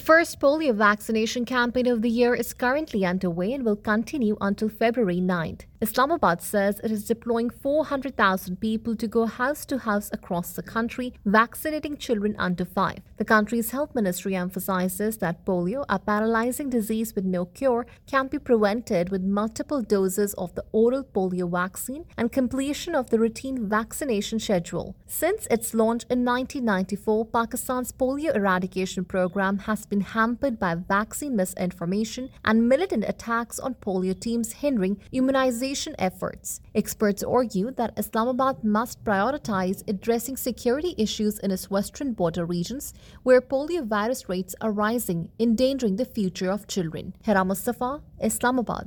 first polio vaccination campaign of the year is currently underway and will continue until February 9th. Islamabad says it is deploying 400,000 people to go house to house across the country, vaccinating children under 5. The country's health ministry emphasizes that polio, a paralyzing disease with no cure, can be prevented with multiple doses of the oral polio vaccine and completion of the routine vaccination schedule. Since its launch in 1994, Pakistan's polio eradication program has been hampered by vaccine misinformation and militant attacks on polio teams, hindering immunization efforts. Experts argue that Islamabad must prioritize addressing security issues in its western border regions, where polio virus rates are rising, endangering the future of children. Hira Mustafa, Islamabad.